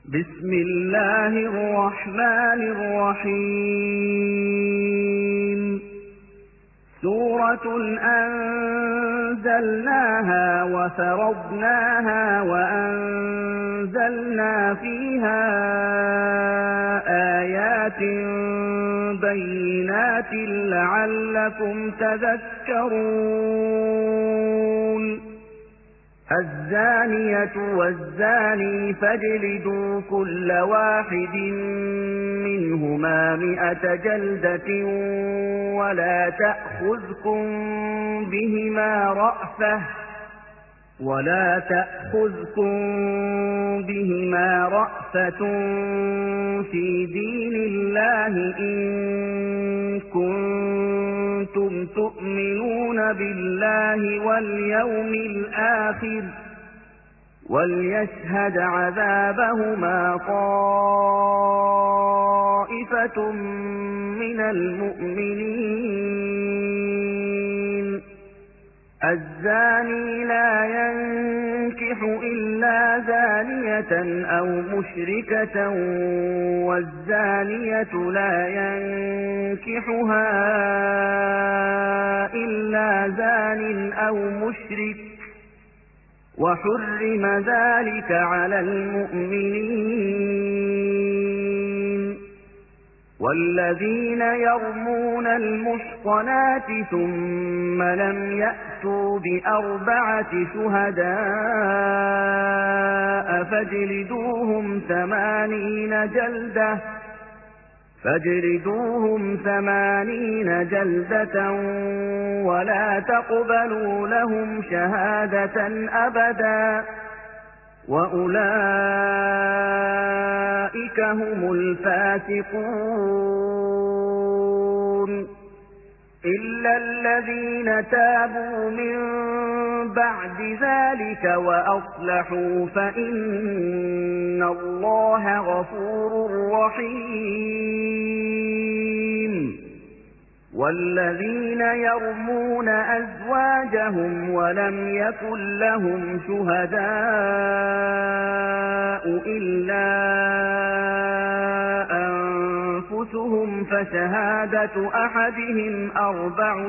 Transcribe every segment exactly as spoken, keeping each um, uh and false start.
بسم الله الرحمن الرحيم سورة أنزلناها وفرضناها وأنزلنا فيها آيات بينات لعلكم تذكرون الزانية والزاني فاجلدوا كل واحد منهما مئة جلدة ولا تأخذكم بهما رأفة ولا تأخذكم بهما رأفة في دين الله إن كنتم تؤمنون بالله واليوم الآخر وليشهد عذابهما طائفة من المؤمنين الزاني لا ينكح إلا زانية أو مشركة والزانية لا ينكحها إلا زان أو مشرك وحرم ذلك على المؤمنين والذين يرمون المحصنات ثم لم يأتوا بأربعة شهداء فاجلدوهم ثمانين جلدة فاجلدوهم ثمانين جلدة ولا تقبلوا لهم شهادة أبدا وأولئك هم الفاسقون إلا الذين تابوا من بعد ذلك وأصلحوا فإن الله غفور رحيم والذين يرمون أزواجهم ولم يكن لهم شهداء إلا أنفسهم فشهادة أحدهم أربع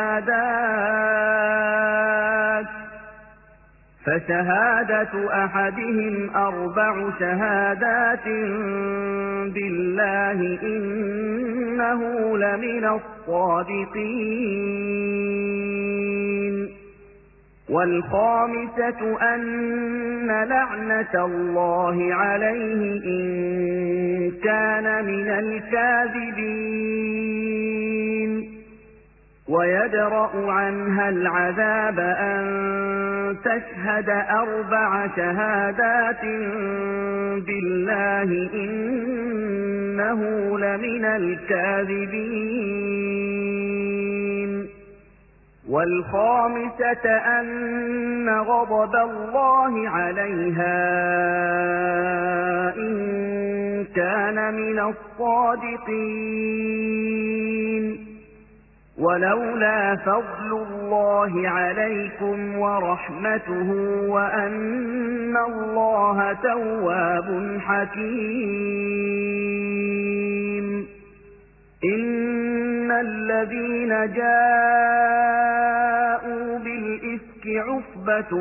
شهادات فشهادة أحدهم أربع شهادات بالله إنه لمن الصادقين والخامسة أن لعنة الله عليه إن كان من الكاذبين ويدرأ عنها العذاب أن تشهد أربع شهادات بالله إنه لمن الكاذبين والخامسة أن غضب الله عليها إن كان من الصادقين ولولا فضل الله عليكم ورحمته وأن الله تواب حكيم إن الذين جاءوا بالإفك عصبة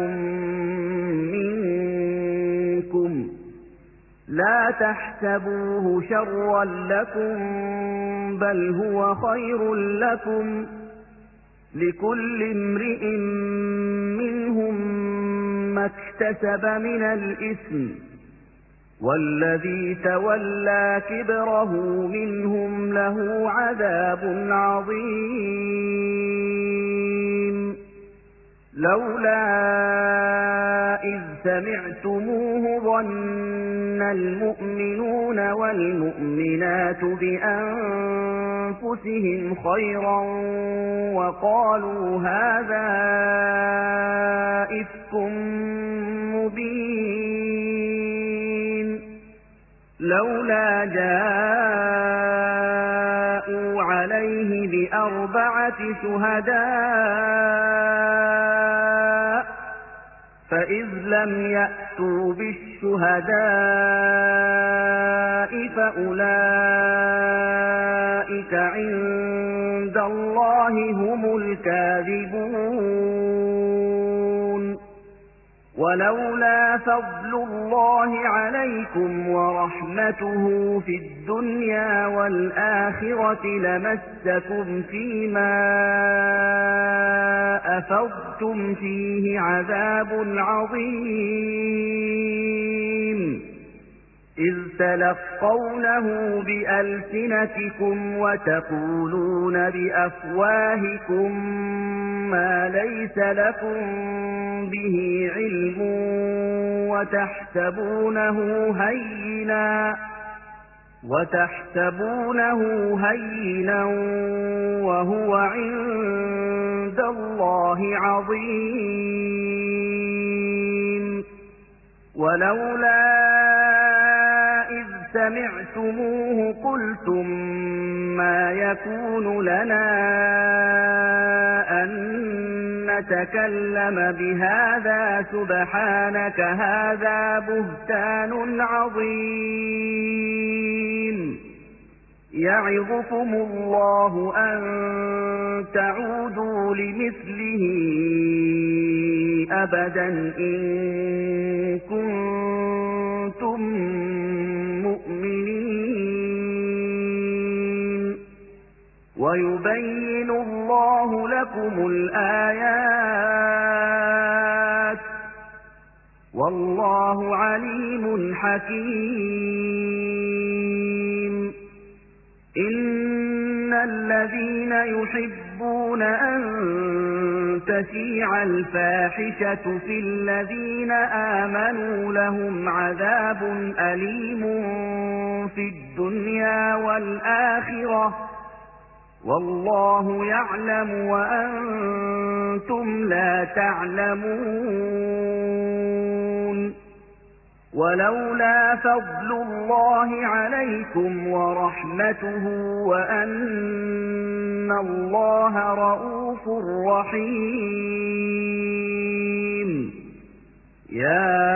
منكم لا تحسبوه شرا لكم بل هو خير لكم لكل امرئ منهم ما اكتسب من الإثم والذي تولى كبره منهم له عذاب عظيم لولا إذ سمعتموه ظن المؤمنون والمؤمنات بأنفسهم خيرا وقالوا هذا إفك مبين لولا جاءوا عليه بأربعة شهداء فإذ لم يأتوا بالشهداء أولئك عند الله هم الكاذبون ولولا فضل الله عليكم ورحمته في الدنيا والآخرة لمسكم فيما أفضتم فيه عذاب عظيم إذ تلقونه بألسنتكم وتقولون بأفواهكم ما ليس لكم به علم وتحسبونه هينا وتحسبونه هينا وهو عند الله عظيم ولولا إذ سمعتموه قلتم ما يكون لنا أن نتكلم بهذا سبحانك هذا بهتان عظيم يعظكم الله أن تعودوا لمثله أبدا إن كنتم مؤمنين ويبين الله لكم الآيات والله عليم حكيم إن الذين يحبون أن تشيع الفاحشة في الذين آمنوا لهم عذاب أليم في الدنيا والآخرة والله يعلم وأنتم لا تعلمون ولولا فضل الله عليكم ورحمته وأن الله رؤوف رحيم يا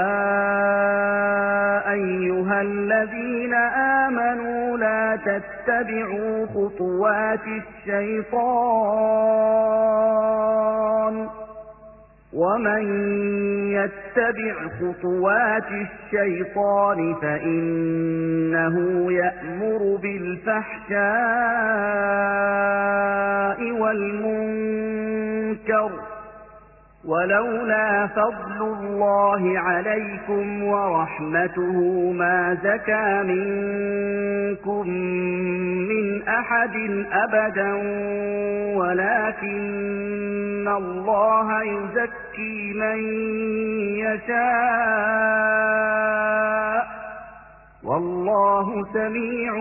أيها الذين آمنوا لا تتبعوا خطوات الشيطان ومن يتبع خطوات الشيطان فإنه يأمر بالفحشاء والمنكر ولولا فضل الله عليكم ورحمته ما زكى منكم من أحد أبدا ولكن الله يزكي من يشاء والله سميع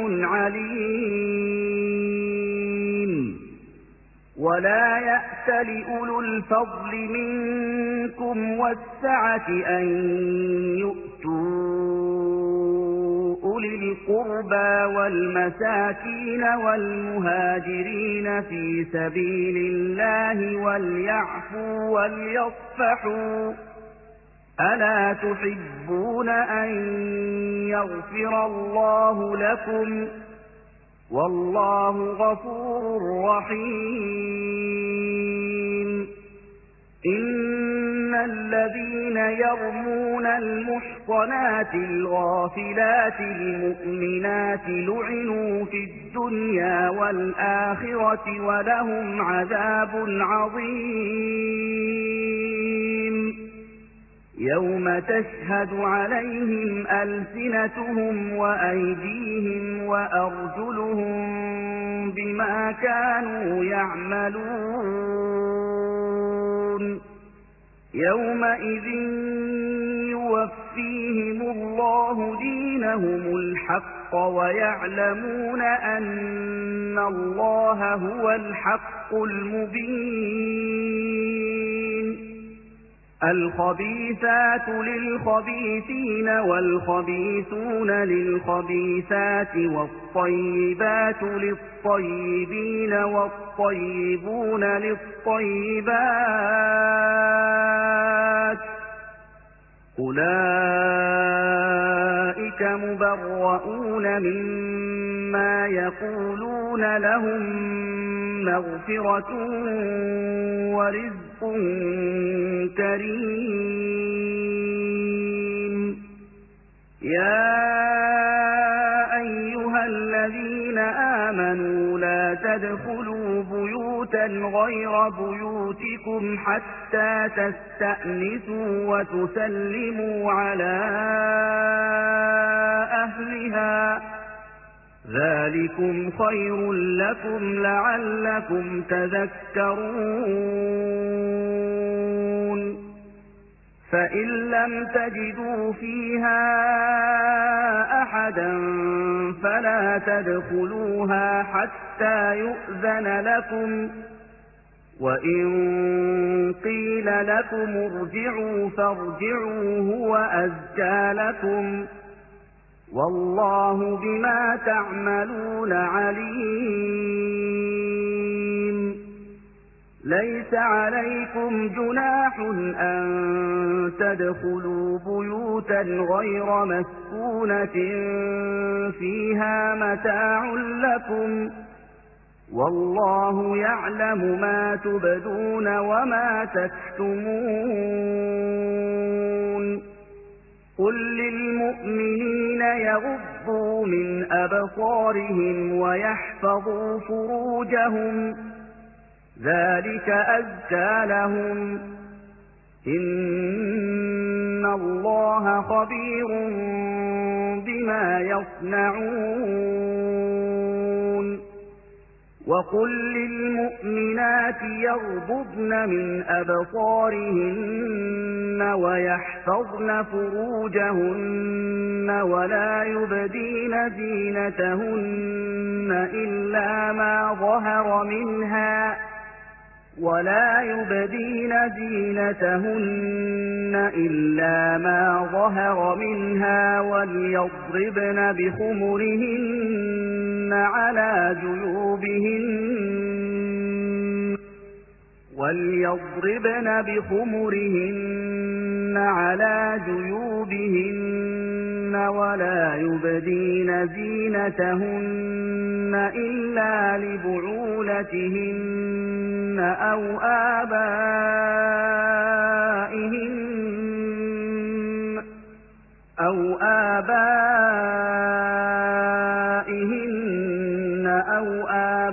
عليم ولا يأت لأولو الفضل منكم والسعة أن يؤتوا أولي القربى والمساكين والمهاجرين في سبيل الله وليعفوا وليصفحوا ألا تحبون أن يغفر الله لكم والله غفور رحيم إن الذين يرمون المحصنات الغافلات المؤمنات لعنوا في الدنيا والآخرة ولهم عذاب عظيم يوم تشهد عليهم ألسنتهم وأيديهم وأرجلهم بما كانوا يعملون يومئذ يوفيهم الله دينهم الحق ويعلمون أن الله هو الحق المبين الخبيثات للخبيثين والخبيثون للخبيثات والطيبات للطيبين والطيبون للطيبات أولئك مبرؤون مما يقولون لهم مغفرة ورزق كريم يا أيها الذين آمنوا لا تدخلوا بيوتا غير بيوتكم حتى تستأنسوا وتسلموا على أهلها ذلكم خير لكم لعلكم تذكرون فإن لم تجدوا فيها أحدا فلا تدخلوها حتى يؤذن لكم وإن قيل لكم ارجعوا فارجعوا هو أزكى لكم والله بما تعملون عليم ليس عليكم جناح أن تدخلوا بيوتا غير مسكونة فيها متاع لكم والله يعلم ما تبدون وما تكتمون قل للمؤمنين يغضوا من أبصارهم ويحفظوا فروجهم ذلك أزكى لهم إن الله خبير بما يصنعون وقل للمؤمنات يغضضن من أبصارهن ويحفظن فروجهن ولا يبدين زينتهن إلا ما ظهر منها ولا يبدين زينتهن إلا ما ظهر منها وليضربن بخمرهن على جيوبهن وليضربن بخمرهن على جيوبهن ولا يبدين زينتهن إلا لبعولتهن أو آبائهن أو آبائهن أو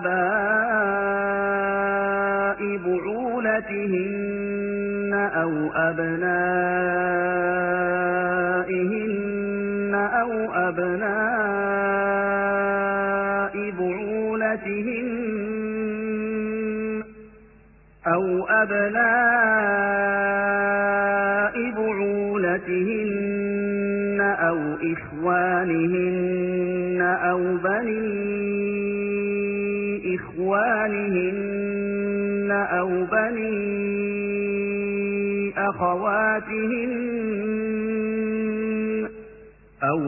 آباء بعولتهن أو أبنائهن أو أبناء بعولتهن أو أبناء بعولتهن أو إخوانهن أو بني إخوانهن أو بني أخواتهن أو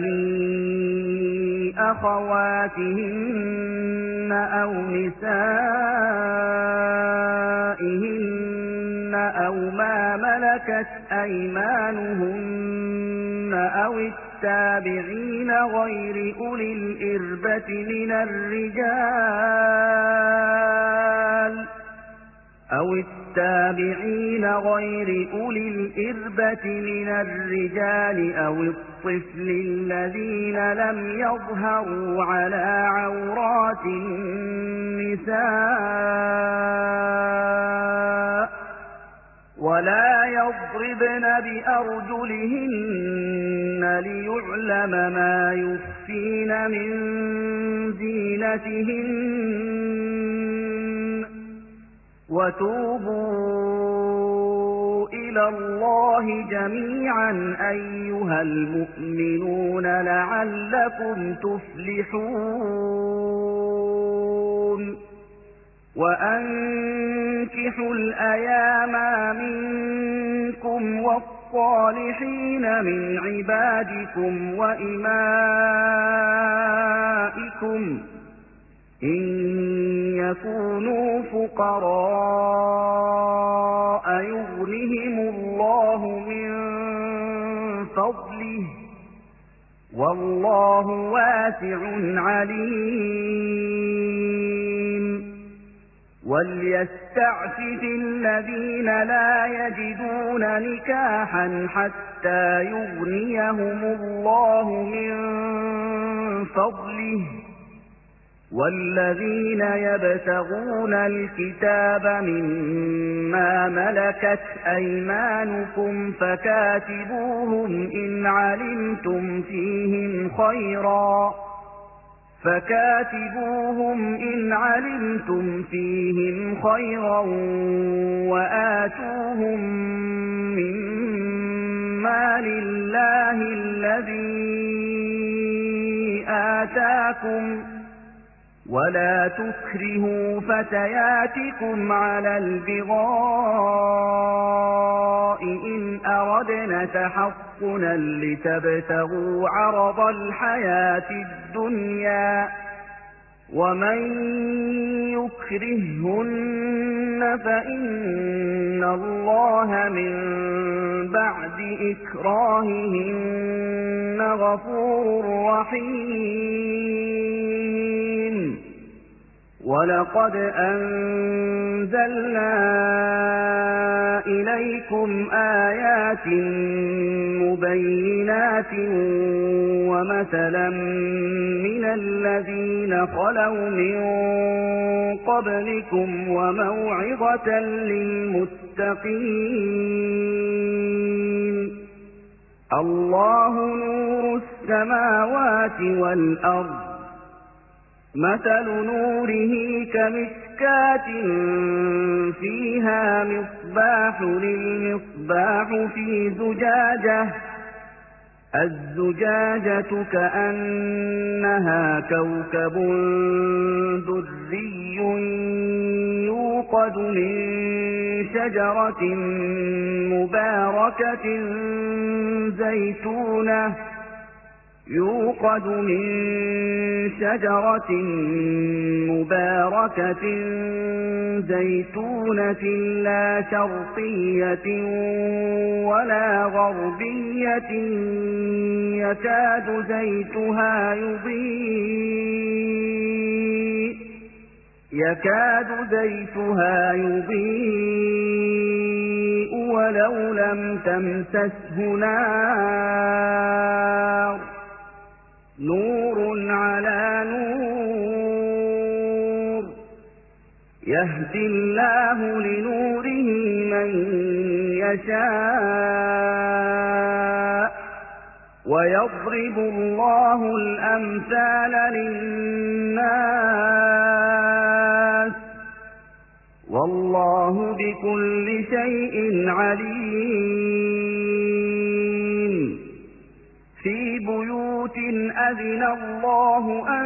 بني أخواتهن أو نسائهن أو ما ملكت أيمانهن أو التابعين غير أولي الإربة من الرجال أو التابعين غير أولي الإربة من الرجال أو الطفل الذين لم يظهروا على عورات النساء ولا يضربن بأرجلهن ليعلم ما يخفين من زينتهن وتوبوا إلى الله جميعا أيها المؤمنون لعلكم تفلحون وأنكحوا الأيام منكم والصالحين من عبادكم وإمائكم إن يكونوا فقراء يغنهم الله من والله واسع عليم وليستعفف الذين لا يجدون نكاحا حتى يغنيهم الله من فضله والذين يبتغون الكتاب مما ملكت أيمانكم فكاتبوهم إن علمتم فيهم خيرا فكاتبوهم إن علمتم فيهم خيرا وآتوهم مما لله الذي آتاكم ولا تكرهوا فتياتكم على البغاء إن أردنا تحصنا لتبتغوا عرض الحياة الدنيا ومن يكرههن فإن الله من بعد إكراههن غفور رحيم ولقد أنزلنا إليكم آيات مبينات ومثلا من الذين خلوا من قبلكم وموعظة للمتقين الله نور السماوات والأرض مثل نوره كمشكاة فيها مصباح للمصباح في زجاجة الزجاجة كأنها كوكب دري يوقد من شجرة مباركة زيتونة يوقد من شجرة مباركة زيتونة لا شرقية ولا غربية يكاد زيتها يضيء يكاد زيتها يضيء ولو لم تمسسه نار نور على نور يهدي الله لنوره من يشاء ويضرب الله الأمثال للناس والله بكل شيء عليم في بيوت أذن الله أن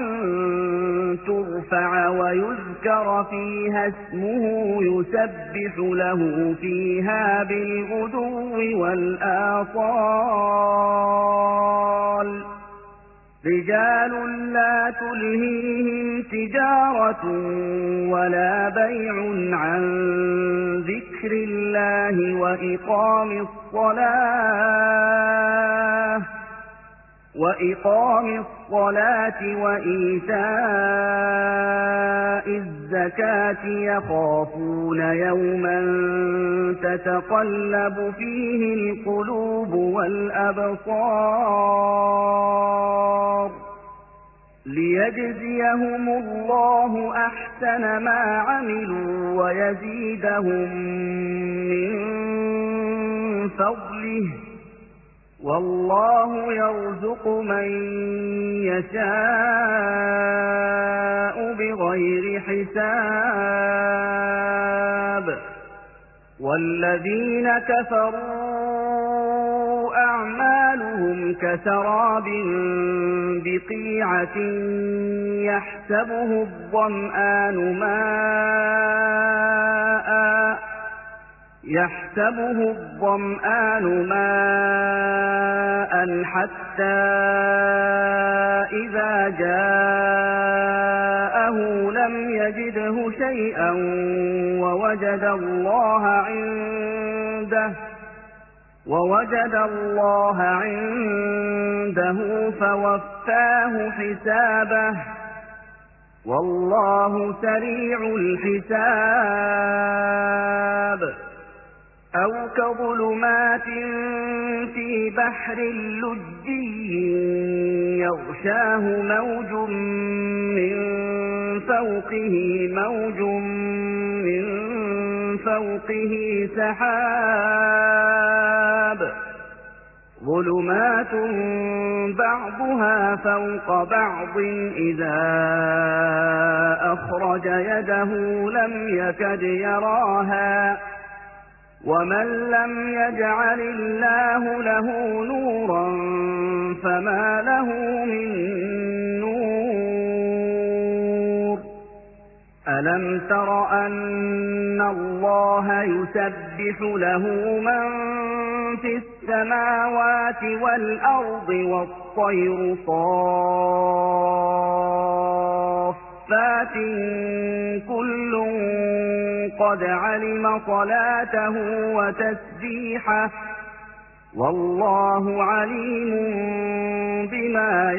ترفع ويذكر فيها اسمه يسبح له فيها بالغدو والآصال رجال لا تلهيهم تجارة ولا بيع عن ذكر الله وإقام الصلاة وإقام الصلاة وإيتاء الزكاة يخافون يوما تتقلب فيه القلوب والأبصار ليجزيهم الله أحسن ما عملوا ويزيدهم من فضله والله يرزق من يشاء بغير حساب والذين كفروا أعمالهم كسراب بقيعة يحسبه الظمآن ماءً يحسبه الظمآن ماءً حتى إذا جاءه لم يجده شيئا ووجد الله عنده ووجد الله عنده فوفاه حسابه والله سريع الحساب أو كظلمات في بحر لجي يغشاه موج من فوقه موج من فوقه سحاب ظلمات بعضها فوق بعض إذا أخرج يده لم يكد يراها ومن لم يجعل الله له نورا فما له من نور ألم تر أن الله يسبح له من في السماوات والأرض والطير صافات كل قد علم صلاته وتسبيحه والله عليم بما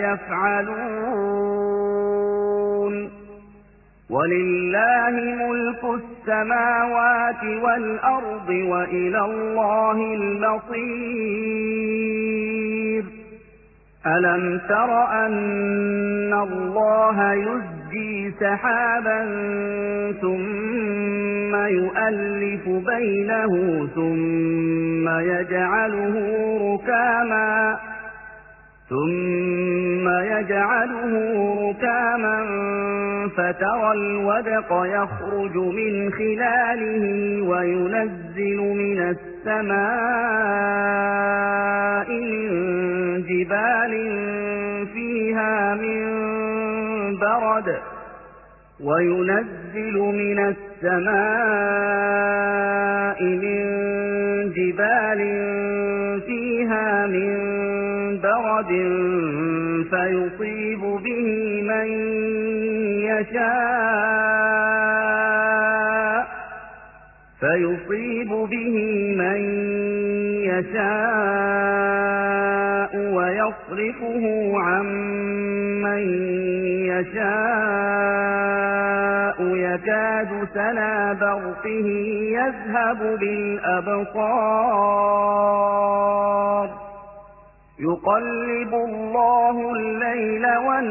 يفعلون ولله ملك السماوات والأرض وإلى الله المصير ألم تر أن الله يزجي سحابا ثم يؤلف بينه ثم يجعله ركاما ثم يجعله ركاما فترى الودق يخرج من خلاله وينزل من السماء من جبال فيها من برد وينزل من السماء من جبال فيها من برد فيصيب به من يشاء فيصيب به من يشاء ويصرفه عن من يشاء يكاد سنا برقه يذهب بالأبصار يقلب الله الليل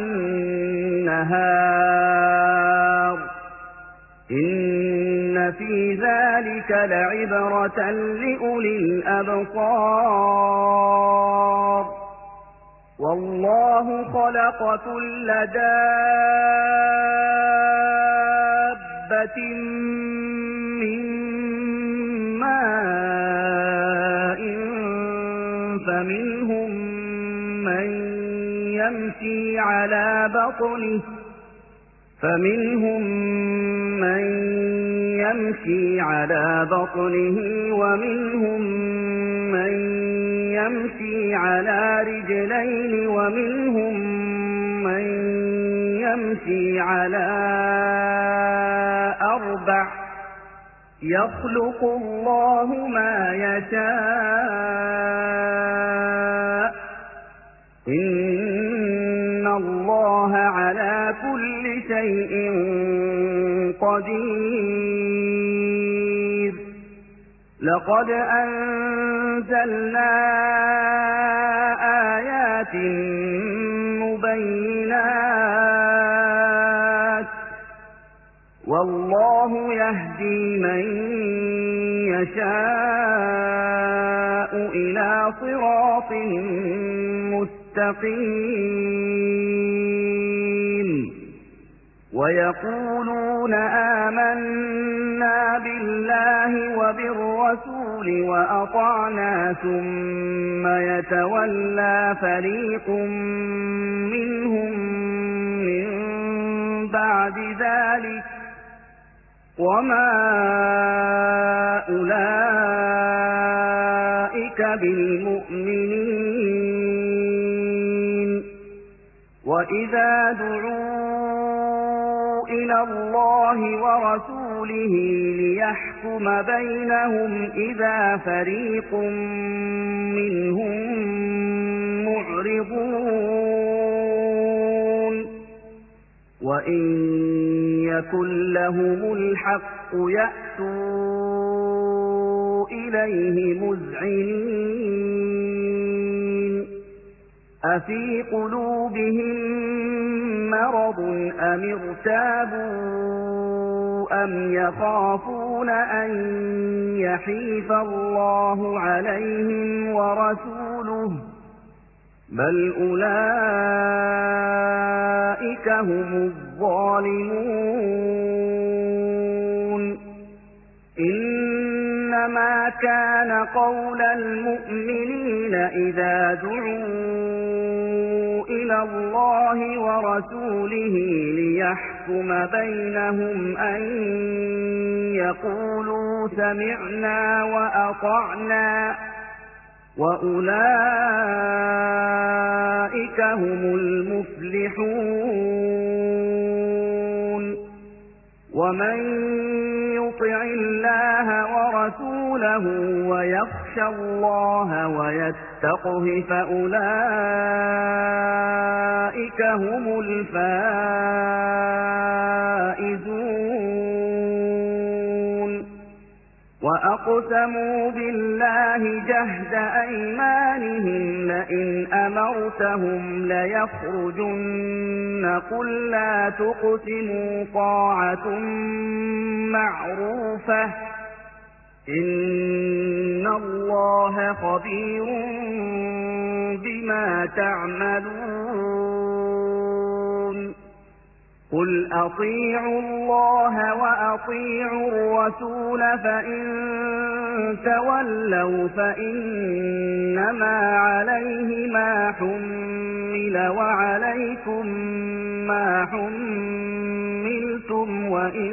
والنهار إن في ذلك لعبرة لأولي الأبصار والله خلق كل دابة من ماء فمنهم من يمشي على بطنه فمنهم من يمشي على بطنه ومنهم من يمشي على رجلين ومنهم من يمشي على أربع يخلق الله ما يشاء إن الله على كل شيء قدير لقد أنزلنا آيات مبينات والله يهدي من يشاء إلى صراط مستقيم ويقولون آمنا بالله وبالرسول وأطعنا ثم يتولى فريق منهم من بعد ذلك وما أولئك بالمؤمنين وإذا دعوا إلى الله ورسوله ليحكم بينهم إذا فريق منهم معرضون وإن يكن لهم الحق يأتوا إليه مذعنين أفي قلوبهم مرض أم ارتابوا أم يخافون أن يحيف الله عليهم ورسوله بل أولئك هم الظالمون إنما كان قول المؤمنين إذا دعوا إلى الله ورسوله ليحكم بينهم أن يقولوا سمعنا وأطعنا وأولئك هم المفلحون ومن يطع الله ورسوله ويخشى الله ويتقه فأولئك هم الفائزون وأقسموا بالله جهد أيمانهم لئن أمرتهم ليخرجن قل لا تقسموا طاعة معروفة إن الله خبير بما تعملون قل أطيعوا الله وأطيعوا الرسول فإن تولوا فإنما عليه ما حمل وعليكم ما حملتم وإن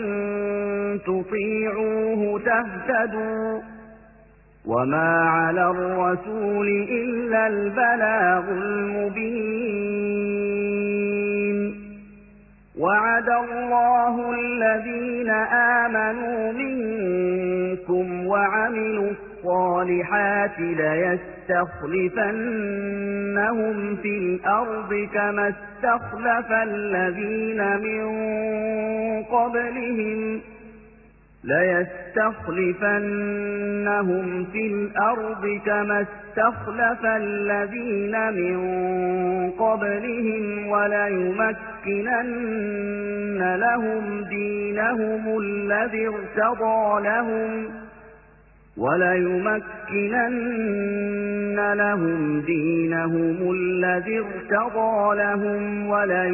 تطيعوه تهتدوا وما على الرسول إلا البلاغ المبين وعد الله الذين آمنوا منكم وعملوا الصالحات ليستخلفنهم في الأرض كما استخلف الذين من قبلهم ليستخلفنهم في الأرض كما استخلف الذين من قبلهم وليمكنن لهم دينهم الذي ارتضى لهم وليمكنن لهم دينهم الذي ارتضى لهم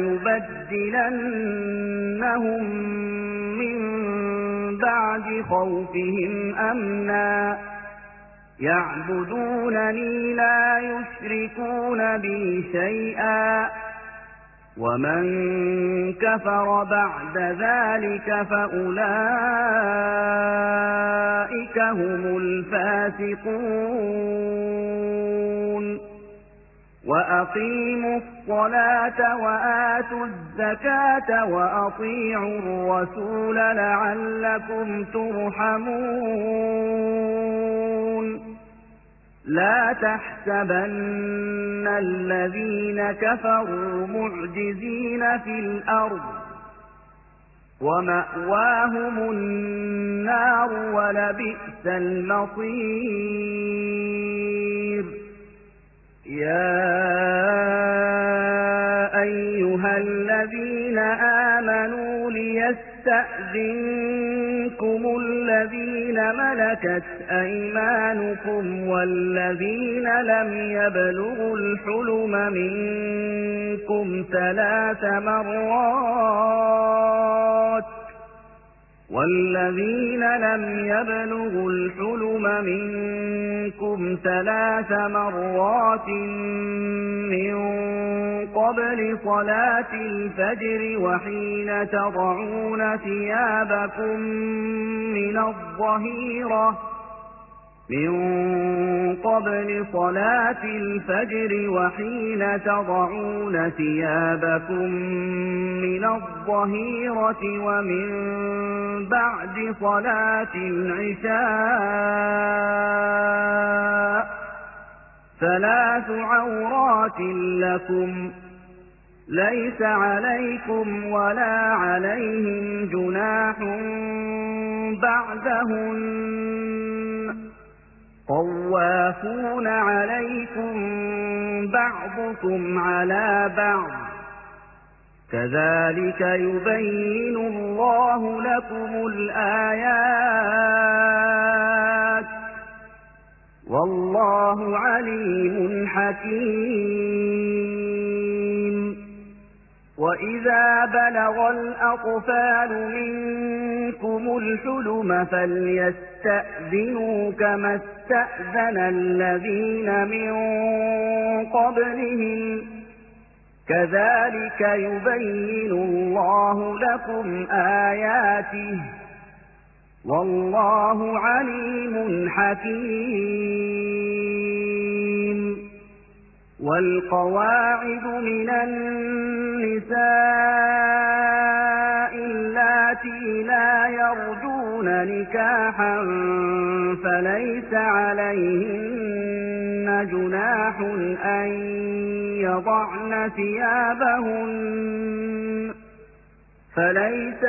وليبدلنهم من بعد خوفهم أمنا يعبدونني لا يشركون بي شيئا ومن كفر بعد ذلك فأولئك هم الفاسقون وأقيموا الصلاة وآتوا الزكاة وأطيعوا الرسول لعلكم ترحمون لا تحسبن الذين كفروا معجزين في الأرض ومأواهم النار ولبئس المصير يا أيها الذين آمنوا ليستأذنكم الذين ملكت أيمانكم والذين لم يبلغوا الحلم منكم ثلاث مرات والذين لم يبلغوا الحلم منكم ثلاث مرات من قبل صلاة الفجر وحين تضعون ثيابكم من الظهيرة من قبل صلاة الفجر وحين تضعون ثيابكم من الظهيرة ومن بعد صلاة العشاء ثلاث عورات لكم ليس عليكم ولا عليهم جناح بعدهن طوافون عليكم بعضكم على بعض كذلك يبين الله لكم الآيات والله عليم حكيم. وإذا بلغ الأطفال منكم الحلم فليستأذنوا كما استأذن الذين من قبلهم كذلك يبين الله لكم آياته والله عليم حكيم. والقواعد من النساء اللاتي لا يرجون نكاحا فليس عليهن جناح أن يضعن ثيابهن فليس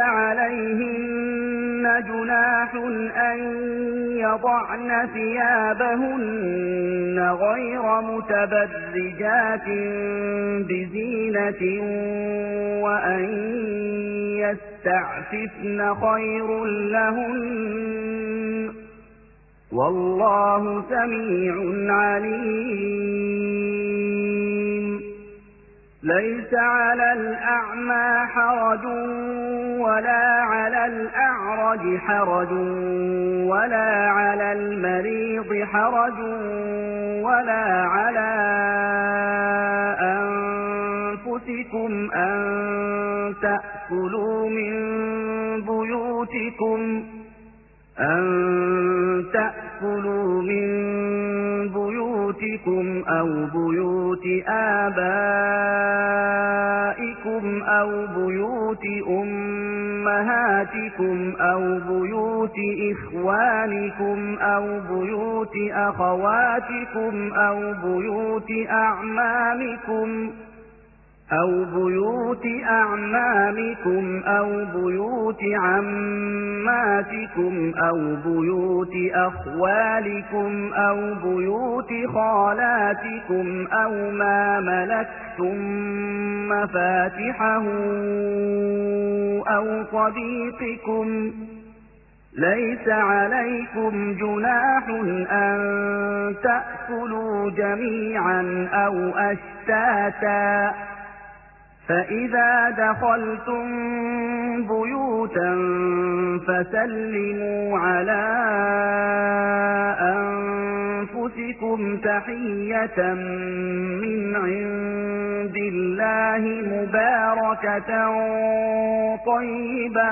عليهن جناح أن يضعن ثيابهن غير متبرجات بزينة وأن يستعففن خير لهن والله سميع عليم. ليس على الأعمى حرج ولا على الأعرج حرج ولا على المريض حرج ولا على أنفسكم أن تأكلوا من بيوتكم أن تأكلوا من بيوتكم أو بيوت آبائكم أو بيوت أمهاتكم أو بيوت إخوانكم أو بيوت أخواتكم أو بيوت أعمامكم أو بيوت أعمامكم أو بيوت عماتكم أو بيوت أخوالكم أو بيوت خالاتكم أو ما ملكتم مفاتحه أو صديقكم ليس عليكم جناح أن تأكلوا جميعا أو أشتاتا فإذا دخلتم بيوتا فسلموا على أنفسكم تحية من عند الله مباركة طيبة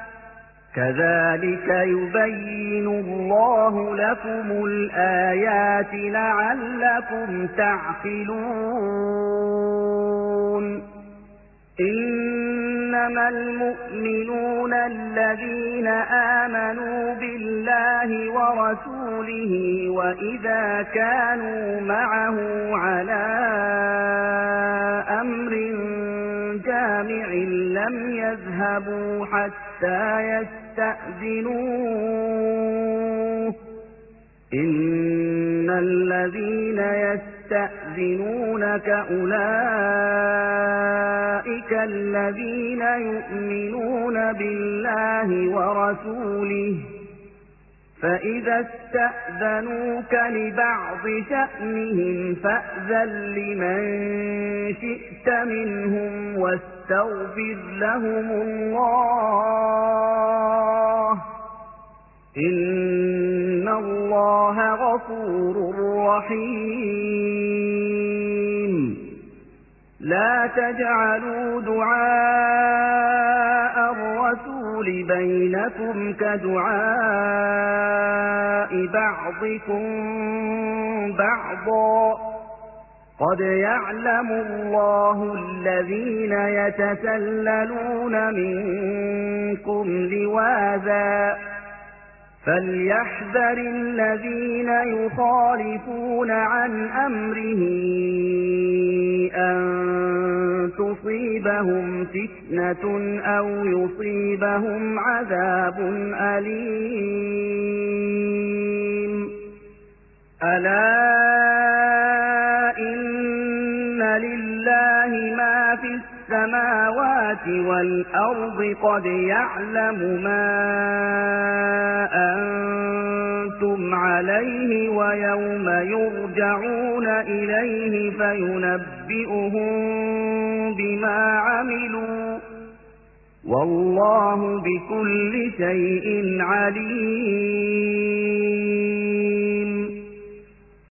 كذلك يبين الله لكم الآيات لعلكم تعقلون. إنما المؤمنون الذين آمنوا بالله ورسوله وإذا كانوا معه على أمر جامع لم يذهبوا حتى يستأذنوه إن الذين يستأذنونك أولئك الذين يؤمنون بالله ورسوله فإذا استأذنوك لبعض شأنهم فأذن لمن شئت منهم واستغفر لهم الله إن الله غفور رحيم. لا تجعلوا دعاء الرسول الرسل بينكم كدعاء بعضكم بعضا قد يعلم الله الذين يتسللون منكم لواذا فليحذر الذين يخالفون عن أمره أن تصيبهم فتنة أو يصيبهم عذاب أليم ألا إن لله ما في السماوات والأرض قد يعلم ما أنتم عليه ويوم يرجعون إليه فينبئهم بما عملوا والله بكل شيء عليم